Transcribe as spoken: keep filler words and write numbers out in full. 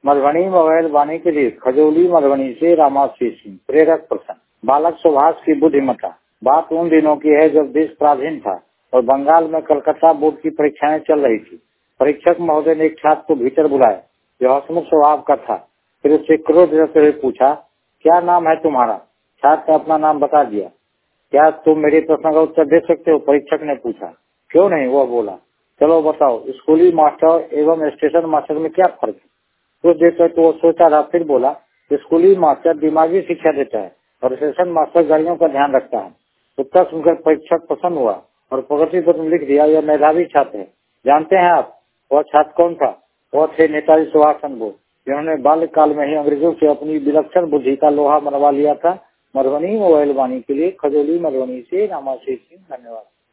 Madhubani mobile वाणी के लिए खजौली मधुबनी से रामाशीष सिंह। प्रेरक प्रश्न। बालक सुभाष की बुद्धिमत्ता। बात उन दिनों की है जब देश पराधीन था और बंगाल में कलकत्ता बोर्ड की परीक्षाएं चल रही थी। परीक्षक महोदय ने एक छात्र को भीतर बुलाया जो हंसमुख स्वभाव का था। फिर उससे क्रोध रखते हुए पूछा, क्या नाम है तुम्हारा? छात्र ने अपना नाम बता दिया। क्या तुम मेरे प्रश्न का उत्तर दे सकते हो? परीक्षक ने पूछा। क्यों नहीं, वह बोला। चलो बताओ, स्कूली मास्टर एवं स्टेशन मास्टर में क्या फर्क है? कुछ देर तक तो वो सोचा रहा, फिर बोला, स्कूली मास्टर दिमागी शिक्षा देता है और स्टेशन मास्टर गाड़ियों का ध्यान रखता है। उत्तर सुनकर परीक्षक प्रसन्न हुआ और प्रगति पत्र लिख दिया, यह मेधावी छात्र है। जानते हैं आप वह छात्र कौन था? वह थे नेताजी सुभाष चंद्र बोस, जिन्होंने बाल्यकाल में ही अंग्रेजों से अपनी विलक्षण बुद्धि का लोहा मनवा लिया था। मधुबनी मोबाइल वाणी के लिए खजौली मधुबनी से रामाशीष सिंह। धन्यवाद।